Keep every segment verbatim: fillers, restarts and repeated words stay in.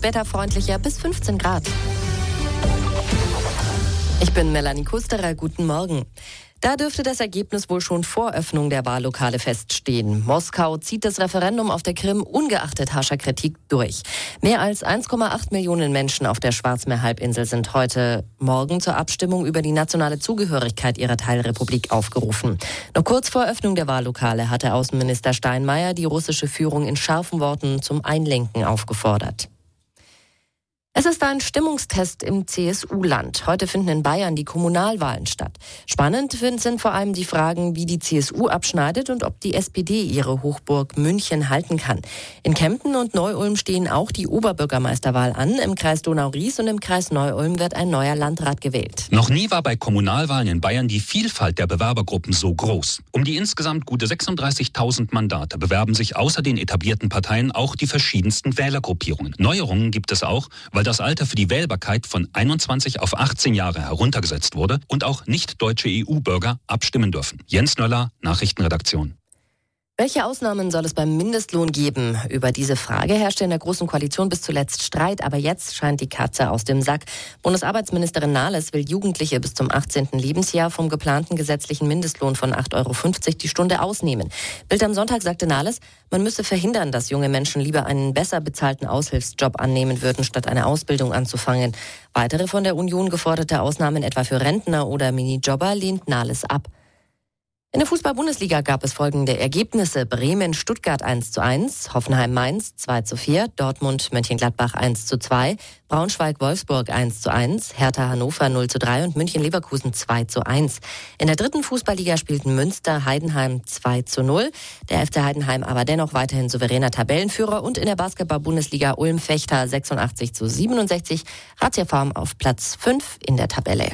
später freundlicher bis fünfzehn Grad. Ich bin Melanie Kusterer, guten Morgen. Da dürfte das Ergebnis wohl schon vor Öffnung der Wahllokale feststehen. Moskau zieht das Referendum auf der Krim ungeachtet harscher Kritik durch. Mehr als eins Komma acht Millionen Menschen auf der Schwarzmeerhalbinsel sind heute Morgen zur Abstimmung über die nationale Zugehörigkeit ihrer Teilrepublik aufgerufen. Noch kurz vor Öffnung der Wahllokale hatte Außenminister Steinmeier die russische Führung in scharfen Worten zum Einlenken aufgefordert. Es ist ein Stimmungstest im C S U-Land. Heute finden in Bayern die Kommunalwahlen statt. Spannend sind vor allem die Fragen, wie die C S U abschneidet und ob die S P D ihre Hochburg München halten kann. In Kempten und Neu-Ulm stehen auch die Oberbürgermeisterwahl an. Im Kreis Donau-Ries und im Kreis Neu-Ulm wird ein neuer Landrat gewählt. Noch nie war bei Kommunalwahlen in Bayern die Vielfalt der Bewerbergruppen so groß. Um die insgesamt gute sechsunddreißigtausend Mandate bewerben sich außer den etablierten Parteien auch die verschiedensten Wählergruppierungen. Neuerungen gibt es auch, weil das Alter für die Wählbarkeit von einundzwanzig auf achtzehn Jahre heruntergesetzt wurde und auch nicht-deutsche E U-Bürger abstimmen dürfen. Jens Nöller, Nachrichtenredaktion. Welche Ausnahmen soll es beim Mindestlohn geben? Über diese Frage herrschte in der Großen Koalition bis zuletzt Streit, aber jetzt scheint die Katze aus dem Sack. Bundesarbeitsministerin Nahles will Jugendliche bis zum achtzehnten Lebensjahr vom geplanten gesetzlichen Mindestlohn von acht Euro fünfzig die Stunde ausnehmen. Bild am Sonntag sagte Nahles, man müsse verhindern, dass junge Menschen lieber einen besser bezahlten Aushilfsjob annehmen würden, statt eine Ausbildung anzufangen. Weitere von der Union geforderte Ausnahmen, etwa für Rentner oder Minijobber, lehnt Nahles ab. In der Fußball-Bundesliga gab es folgende Ergebnisse. Bremen-Stuttgart eins zu eins, Hoffenheim-Mainz zwei zu vier, Dortmund-Mönchengladbach eins zu zwei, Braunschweig-Wolfsburg eins zu eins, Hertha-Hannover null zu drei und München-Leverkusen zwei zu eins. In der dritten Fußballliga spielten Münster-Heidenheim zwei zu null, der F C Heidenheim aber dennoch weiterhin souveräner Tabellenführer und in der Basketball-Bundesliga Ulm-Fechter sechsundachtzig zu siebenundsechzig, Razzia Farm auf Platz fünf in der Tabelle.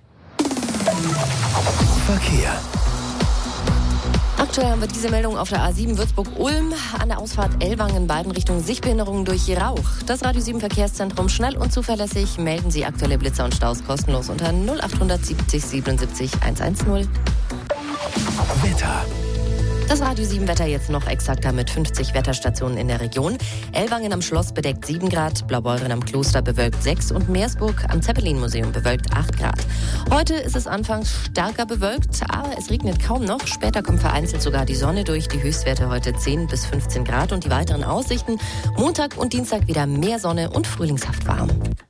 Verkehr. Aktuell haben wir diese Meldung auf der A sieben Würzburg-Ulm an der Ausfahrt Ellwangen, beiden Richtungen Sichtbehinderungen durch Rauch. Das Radio sieben Verkehrszentrum, schnell und zuverlässig. Melden Sie aktuelle Blitzer und Staus kostenlos unter null acht siebzig siebenundsiebzig hundertzehn. Wetter. Das Radio sieben Wetter jetzt noch exakter mit fünfzig Wetterstationen in der Region. Ellwangen am Schloss bedeckt sieben Grad, Blaubeuren am Kloster bewölkt sechs und Meersburg am Zeppelin-Museum bewölkt acht Grad. Heute ist es anfangs stärker bewölkt, aber es regnet kaum noch. Später kommt vereinzelt sogar die Sonne durch. Die Höchstwerte heute zehn bis fünfzehn Grad und die weiteren Aussichten. Montag und Dienstag wieder mehr Sonne und frühlingshaft warm.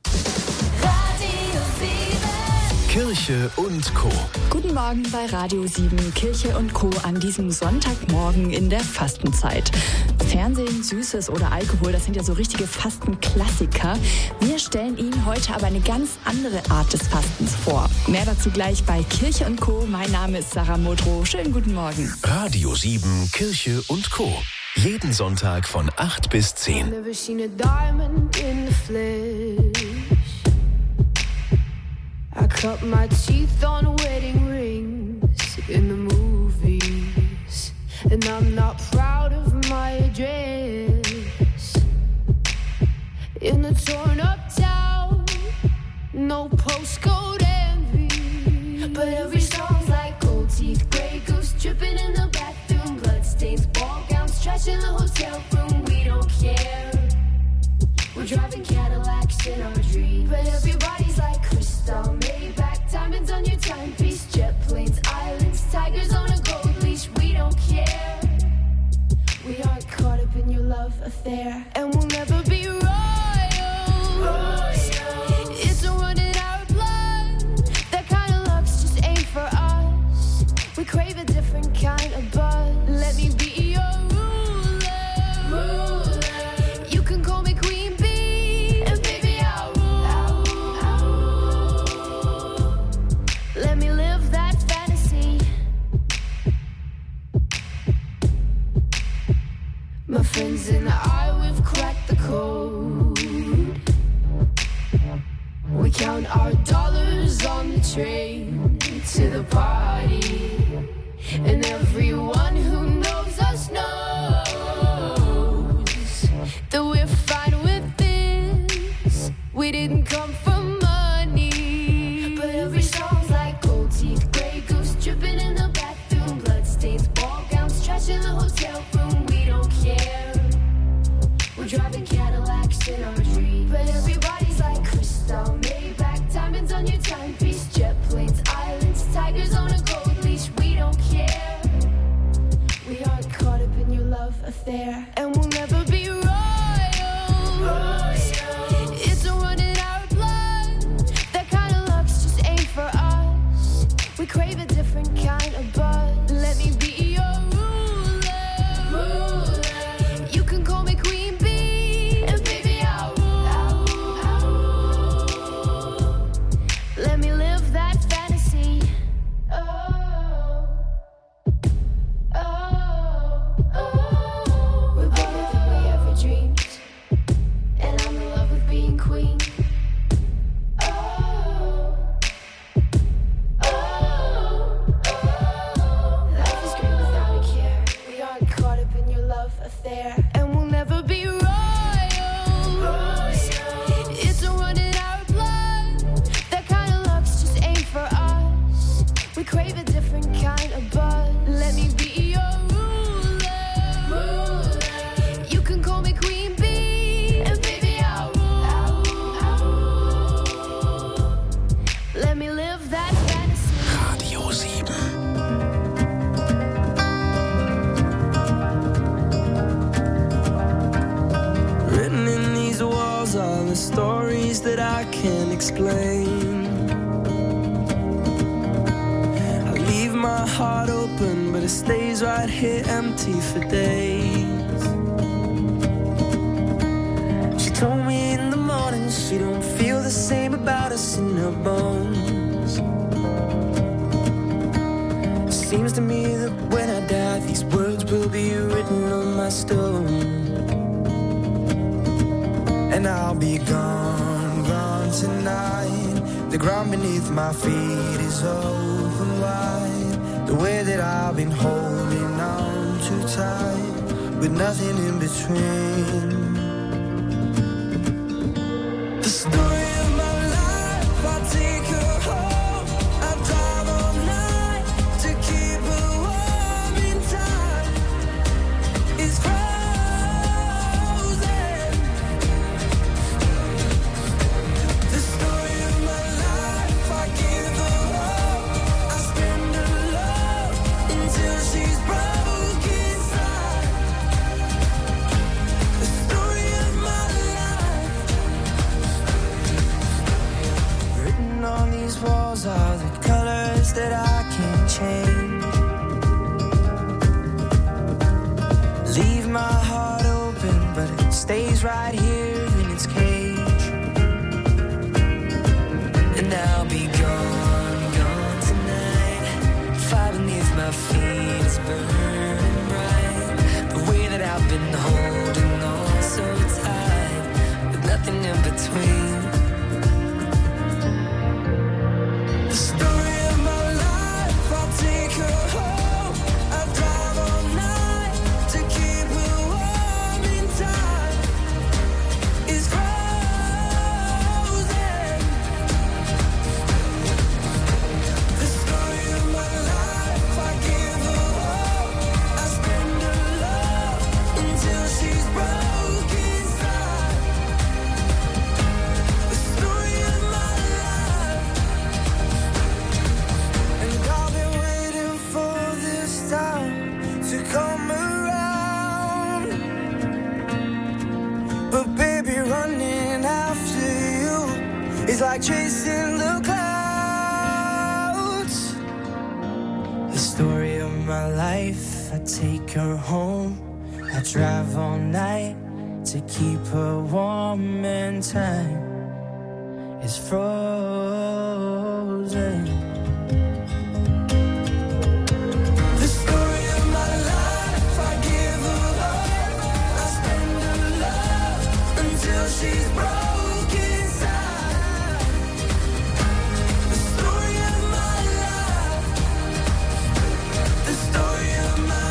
Kirche und Co. Guten Morgen bei Radio sieben, Kirche und Co. an diesem Sonntagmorgen in der Fastenzeit. Fernsehen, Süßes oder Alkohol, das sind ja so richtige Fastenklassiker. Wir stellen Ihnen heute aber eine ganz andere Art des Fastens vor. Mehr dazu gleich bei Kirche und Co. Mein Name ist Sarah Modrow. Schönen guten Morgen. Radio sieben, Kirche und Co. Jeden Sonntag von acht bis zehn. I cut my teeth on wedding rings in the movies, and I'm not proud of my address. In a torn up town, no postcode envy, but every song's like gold teeth, grey goose dripping in the bathroom, bloodstains, ball gowns, trash in the hotel room. We don't care. We're driving Cadillacs in our dreams, but everybody's like crystal, Maybach, diamonds on your timepiece, jet planes, islands, tigers on a gold leash. We don't care. We aren't caught up in your love affair, and we'll never be royals. Royal. It's a run in our blood. That kind of luck's just ain't for us. We crave a different kind of buzz. Let me be your ruler. Ruler. You can call me queen. Let me live that fantasy. My friends and I, we've cracked the code. We count our dollars on the train to the party, and everyone who knows us knows that we're fine with this. We didn't come from money, but every song's like gold teeth, grey goose dripping in the bathroom, bloodstains, ball gowns, trash in the hotel room. We don't care. We're driving Cadillacs in our dreams. but everybody's like crystal, Maybach, diamonds on your timepiece, jet planes, islands, tigers on a gold leash. We don't care. We aren't caught up in your love affair, and we'll never be royals. It's a run in our blood. That kind of luck's just ain't for us. We crave a different kind of buzz. Let me be your ruler. ruler. You can call me Queen Bee, and baby I'll rule. I'll rule. Let me live that fantasy. Oh, oh, oh. We're better than we ever dreamed, and I'm in love with being queen. Oh, oh, oh. Life is great without a care. We aren't caught up in your love affair, and we'll never be royals. It's a run in our blood. That kind of luck's just ain't for us. We crave a different kind of buzz. Let me be your ruler. You can call me Queen Bee, and baby I'll rule. Let me live that fantasy. Radio sieben. Written in these walls are the stories that I can't explain. I leave my heart open, but it stays right here empty for days. She told me in the morning she don't feel the same about us in her bones. Seems to me that when I die, these words will be written on my stone. And I'll be gone, gone tonight. The ground beneath my feet is open wide. The way that I've been holding on too tight, with nothing in between. The story of my life, I take her home. I drive all night to keep her warm in time. It's frozen. The story of my life, I give her all. I spend her love until she's broke inside. The story of my life. Written on these walls are the colors that I can't change. Leave my heart open, but it stays right here in its cage. And I'll be gone, gone tonight. Fire beneath my feet is burning bright. The way that I've been holding on so tight, with nothing in between. The story of my life, I'll take her home. I drive all night to keep her warm in time. It's frozen. The story of my life, I give her all. I spend her love until she's broke inside. The story of my life. And I've been waiting for this time to come around. But baby, running after you is like chasing the clouds. The story of my life, I take her home. I drive all night to keep her warm and time is frozen. The story of my life, I give her all. I spend her love until she's broke inside. The story of my life. The story of my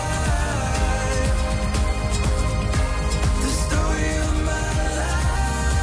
life. The story of my life.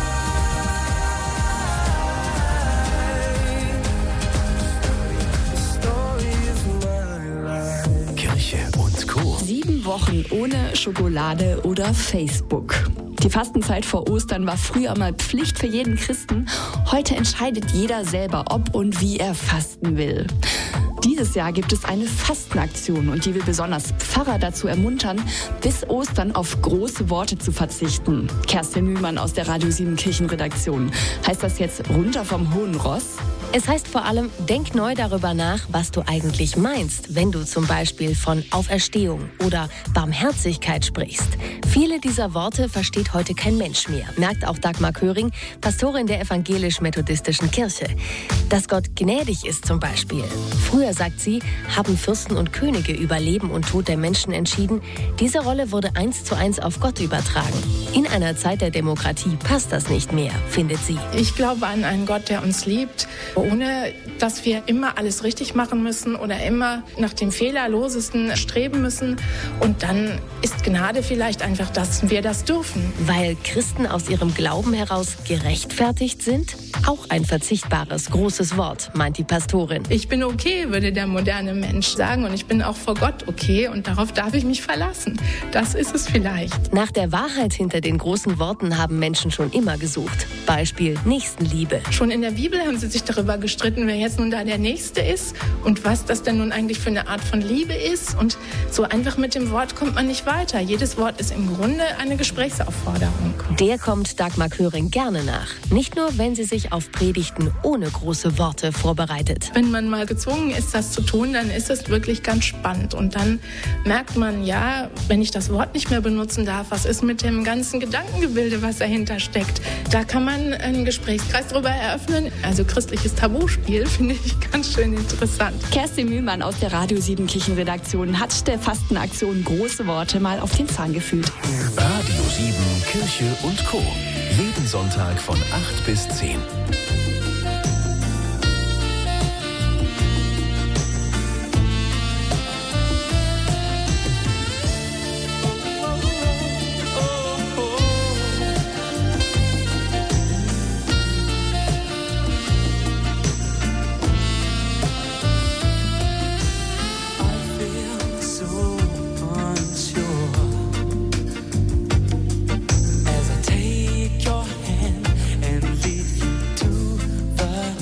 Wochen ohne Schokolade oder Facebook. Die Fastenzeit vor Ostern war früher mal Pflicht für jeden Christen. Heute entscheidet jeder selber, ob und wie er fasten will. Dieses Jahr gibt es eine Fastenaktion und die will besonders Pfarrer dazu ermuntern, bis Ostern auf große Worte zu verzichten. Kerstin Mühlmann aus der Radio sieben Kirchenredaktion. Heißt das jetzt runter vom hohen Ross? Es heißt vor allem, denk neu darüber nach, was du eigentlich meinst, wenn du zum Beispiel von Auferstehung oder Barmherzigkeit sprichst. Viele dieser Worte versteht heute kein Mensch mehr, merkt auch Dagmar Köring, Pastorin der evangelisch-methodistischen Kirche. Dass Gott gnädig ist zum Beispiel. Früher, sagt sie, haben Fürsten und Könige über Leben und Tod der Menschen entschieden. Diese Rolle wurde eins zu eins auf Gott übertragen. In einer Zeit der Demokratie passt das nicht mehr, findet sie. Ich glaube an einen Gott, der uns liebt, ohne dass wir immer alles richtig machen müssen oder immer nach dem Fehlerlosesten streben müssen. Und dann ist Gnade vielleicht einfach, dass wir das dürfen. Weil Christen aus ihrem Glauben heraus gerechtfertigt sind? Auch ein verzichtbares, großes Wort, meint die Pastorin. Ich bin okay, würde der moderne Mensch sagen. Und ich bin auch vor Gott okay. Und darauf darf ich mich verlassen. Das ist es vielleicht. Nach der Wahrheit hinter den großen Worten haben Menschen schon immer gesucht. Beispiel Nächstenliebe. Schon in der Bibel haben sie sich darüber gestritten, wer jetzt nun da der Nächste ist und was das denn nun eigentlich für eine Art von Liebe ist. Und so einfach mit dem Wort kommt man nicht weiter. Jedes Wort ist im Grunde eine Gesprächsaufforderung. Der kommt Dagmar Köring gerne nach. Nicht nur, wenn sie sich auf Predigten ohne große Worte vorbereitet. Wenn man mal gezwungen ist, das zu tun, dann ist es wirklich ganz spannend. Und dann merkt man, ja, wenn ich das Wort nicht mehr benutzen darf, was ist mit dem ganzen Gedankengebilde, was dahinter steckt? Da kann man einen Gesprächskreis darüber eröffnen. Also christliches Tabuspiel finde ich ganz schön interessant. Kerstin Mühlmann aus der Radio sieben Kirchenredaktion hat der Fastenaktion große Worte mal auf den Zahn gefühlt. Radio sieben Kirche und Co. Jeden Sonntag von acht bis zehn. As I take your hand and lead you to the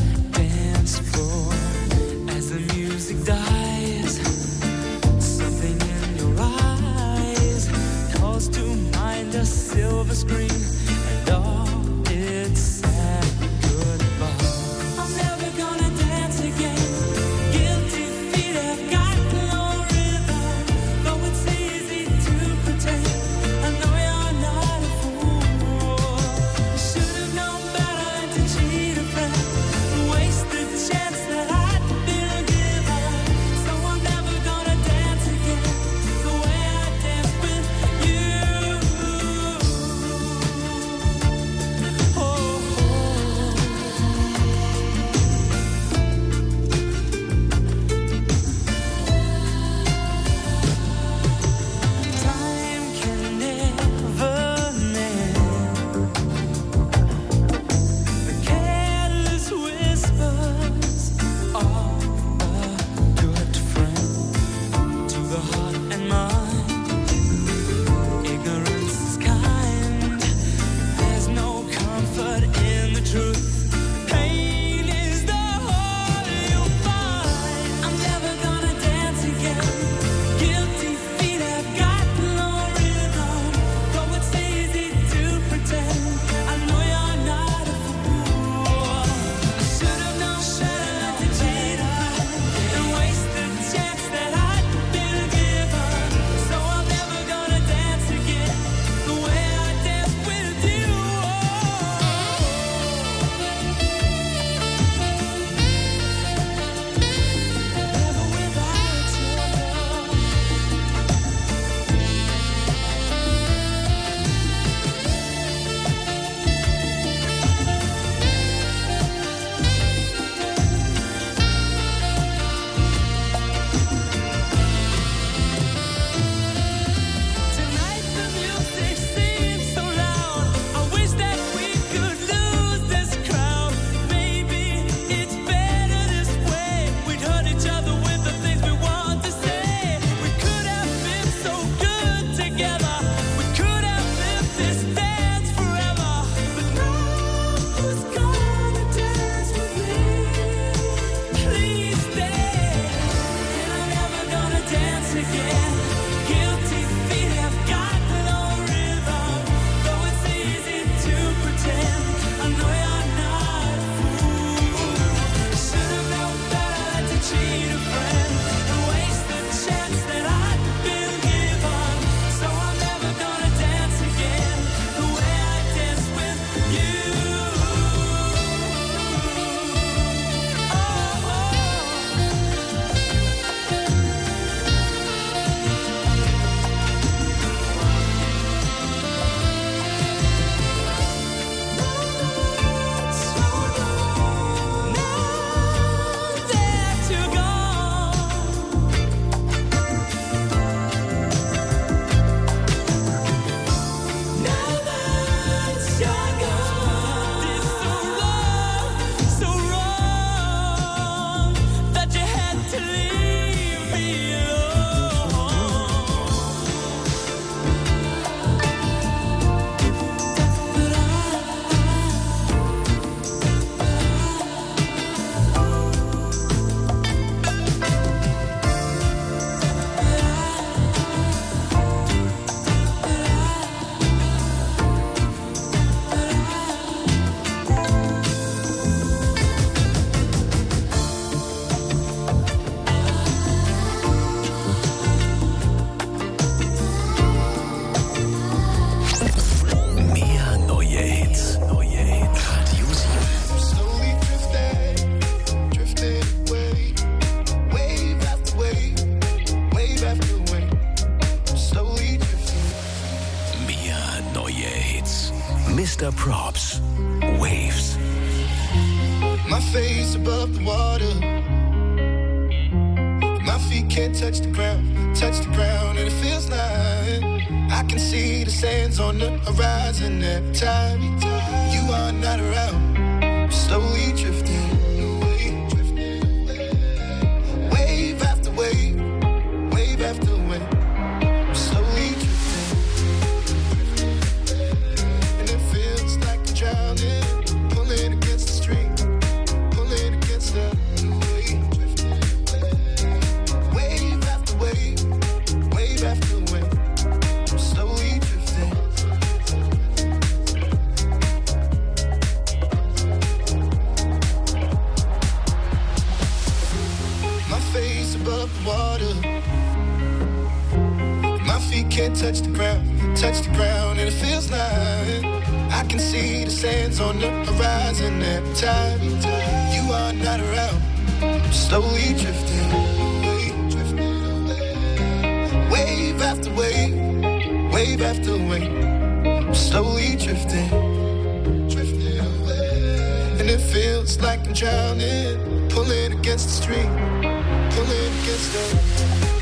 Mister Props. Waves. My face above the water. My feet can't touch the ground, touch the ground, and it feels like I can see the sands on the horizon every time you are not around. Slowly drifting away, drifting away. Wave after wave, wave after wave. Slowly drifting, and it feels like I'm drowning, pulling against the stream, pulling against the wave, drifting away. Wave after wave, wave after wave. Slowly drifting. My face above the water. My feet can't touch the ground, touch the ground, and it feels like I can see the sands on the horizon every time you are not around. Slowly drifting away, drifting away. Wave after wave, wave after wave. Slowly drifting, drifting away. And it feels like I'm drowning, pulling against the stream, pulling against the.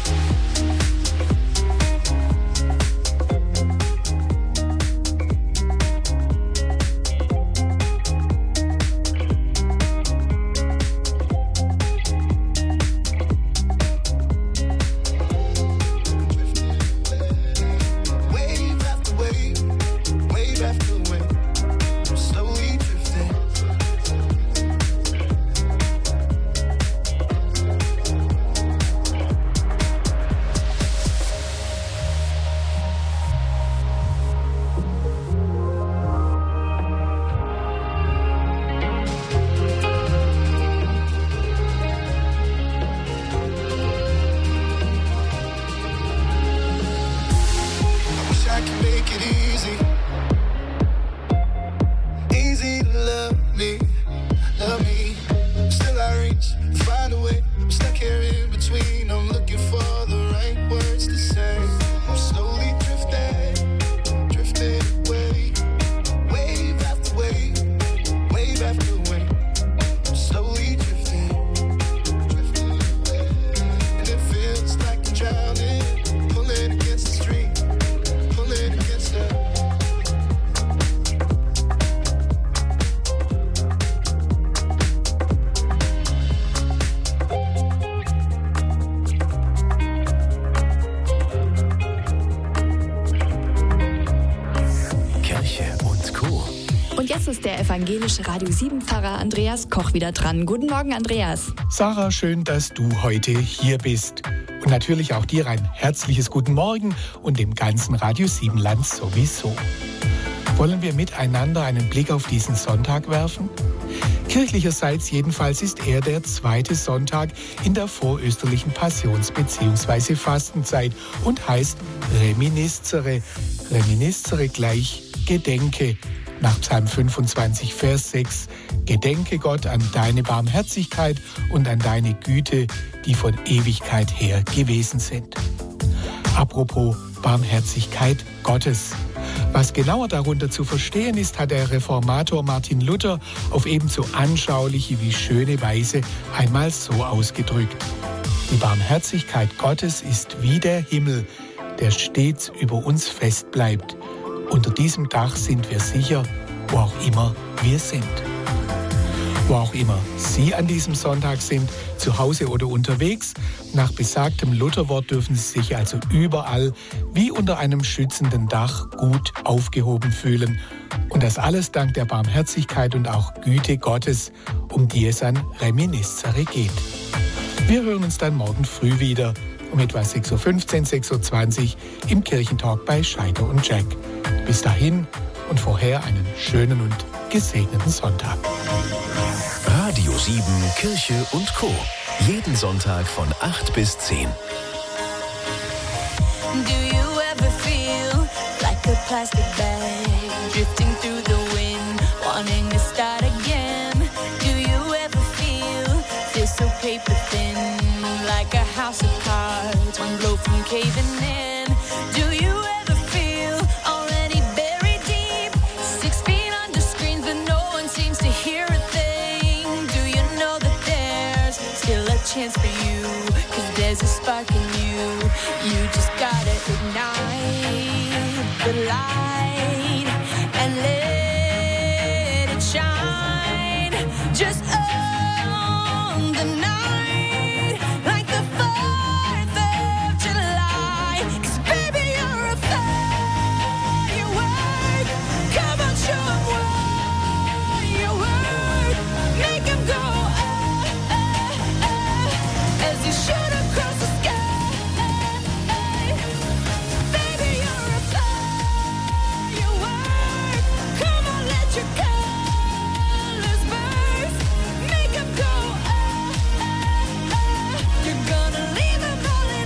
Der evangelische Radio sieben Pfarrer Andreas Koch wieder dran. Guten Morgen, Andreas. Sarah, schön, dass du heute hier bist. Und natürlich auch dir ein herzliches Guten Morgen und dem ganzen Radio sieben Land sowieso. Wollen wir miteinander einen Blick auf diesen Sonntag werfen? Kirchlicherseits jedenfalls ist er der zweite Sonntag in der vorösterlichen Passions- bzw. Fastenzeit und heißt Reminiscere. Reminiscere gleich Gedenke. Nach Psalm fünfundzwanzig, Vers sechs, Gedenke Gott an deine Barmherzigkeit und an deine Güte, die von Ewigkeit her gewesen sind. Apropos Barmherzigkeit Gottes. Was genauer darunter zu verstehen ist, hat der Reformator Martin Luther auf ebenso anschauliche wie schöne Weise einmal so ausgedrückt. Die Barmherzigkeit Gottes ist wie der Himmel, der stets über uns fest bleibt. Unter diesem Dach sind wir sicher, wo auch immer wir sind. Wo auch immer Sie an diesem Sonntag sind, zu Hause oder unterwegs, nach besagtem Lutherwort dürfen Sie sich also überall wie unter einem schützenden Dach gut aufgehoben fühlen. Und das alles dank der Barmherzigkeit und auch Güte Gottes, um die es an Reminiscere geht. Wir hören uns dann morgen früh wieder um etwa sechs Uhr fünfzehn, sechs Uhr zwanzig im Kirchentalk bei Scheider und Jack. Bis dahin und vorher einen schönen und gesegneten Sonntag. Radio sieben, Kirche und Co. Jeden Sonntag von acht bis zehn. Do you ever feel like a plastic bag drifting through the wind, wanting to start again? Do you ever feel, feel so paper thin, like a house of cards, one blow from caving in? Do you ever feel already buried deep, six feet hands for you, 'cause there's a spark in you. You just gotta ignite the light and let it shine. Just own the night like the fourth of July. 'Cause baby, you're a firework. Come on, show 'em what you work. Make 'em go ah, ah, ah, as you shoot across the sky. Baby, you're a firework. Come on, let your colors burst. Make 'em go ah, ah, ah. You're gonna leave 'em all in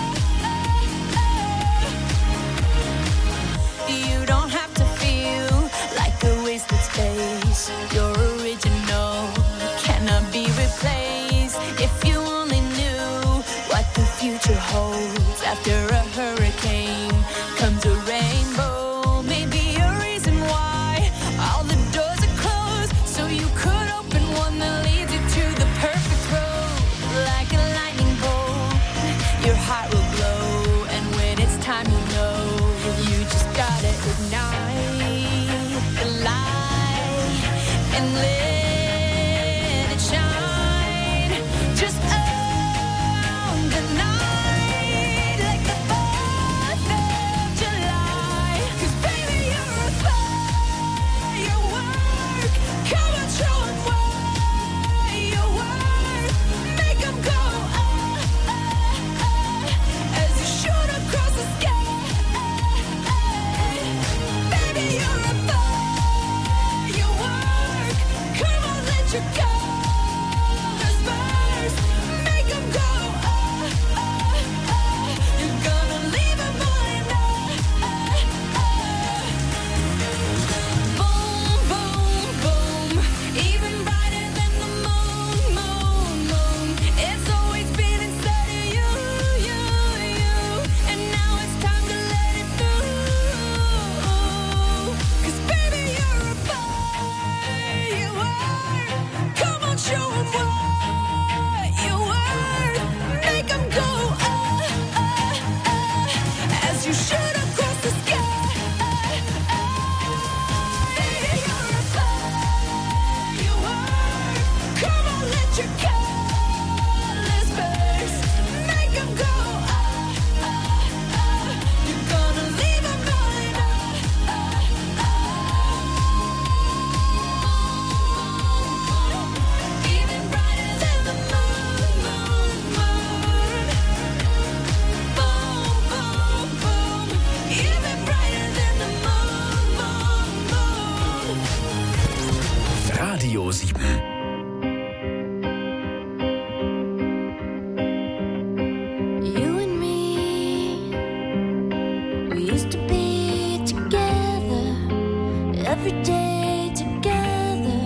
awe. You don't have to feel like a wasted space. You're original, cannot be replaced. If you only knew what the future holds. After a hurricane comes a rainbow. Maybe a reason why all the doors are closed, so you could open one that leads you to the perfect road. Like a lightning bolt, your heart will glow, and when it's time, you know you just gotta ignite the light and let it shine. Just own the night like the fourth of July. 'Cause baby, you're a firework. Come on, show 'em what you work. Make 'em go ah, ah, ah, as you shoot across the sky. Baby, you're a firework. Come on, let your colors burst. Make 'em go ah, ah, ah. You're gonna leave 'em all in awe. Boom, boom, boom. Even brighter than the moon, moon, moon. It's always been inside of you, you, you. And now it's time to let it through. 'Cause baby, you're a firework. Come on, show 'em what you worth. Make 'em go ah, ah, ah, as you shoot across the sky. Baby, you're a firework. Come on, let your colors burst. Make 'em go ah, ah, ah. You're gonna leave 'em all in awe. Even brighter than the moon, moon, moon. Boom, boom, boom. Even brighter than the moon, moon, moon. Radio sieben. You and me, we used to be together every day, together,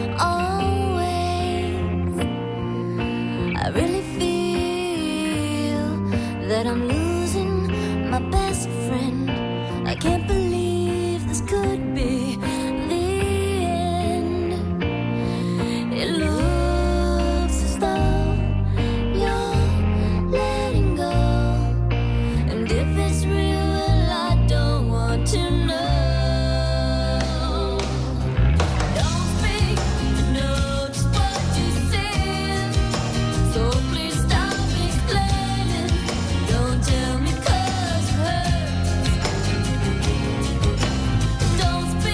always. I really feel that I'm losing my best friend. I can't believe this could be the end. It looks as though you're letting go. And if it's real, well, I don't want to know. Don't speak to know just what you said. So please stop explaining. Don't tell me 'cause it hurts. Don't speak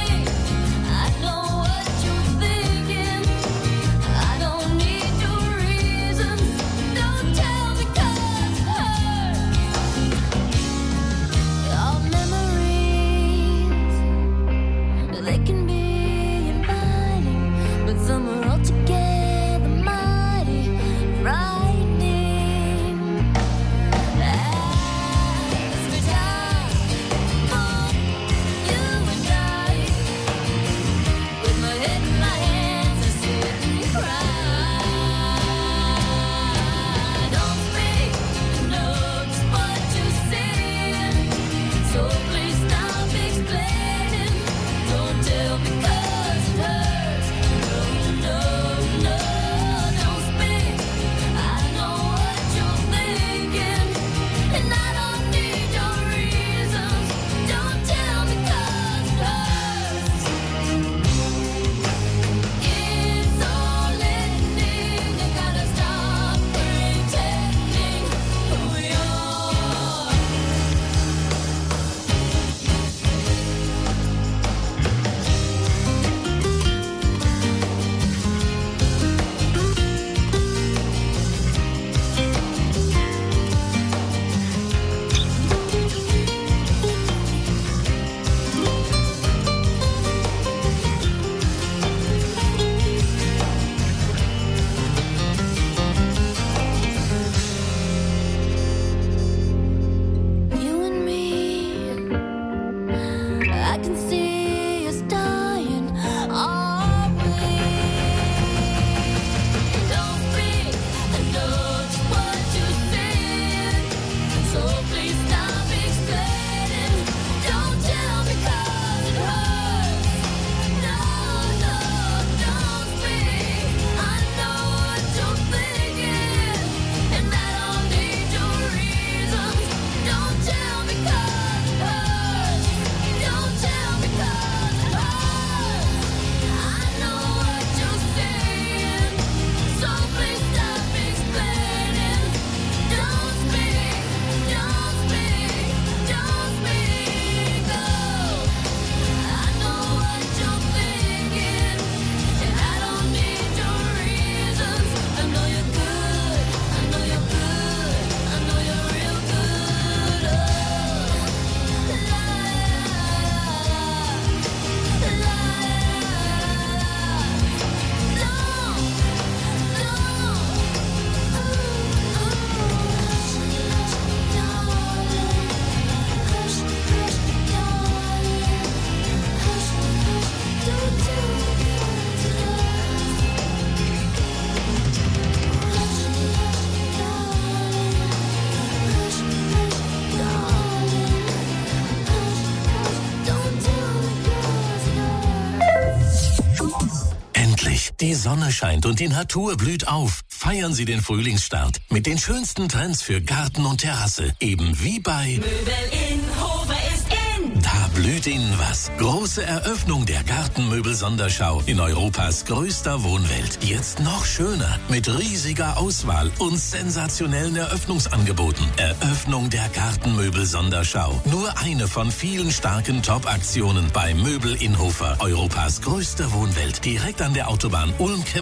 Die Sonne scheint und die Natur blüht auf. Feiern Sie den Frühlingsstart mit den schönsten Trends für Garten und Terrasse. Eben wie bei Möbel in Hofer ist in. Da blüht Ihnen was. Große Eröffnung der Gartenmöbel-Sonderschau in Europas größter Wohnwelt. Jetzt noch schöner mit riesiger Auswahl und sensationellen Eröffnungsangeboten. Eröffnung der Gartenmöbel-Sonderschau. Nur eine von vielen starken Top-Aktionen bei Möbel in Hofer. Europas größte Wohnwelt. Direkt an der Autobahn Ulm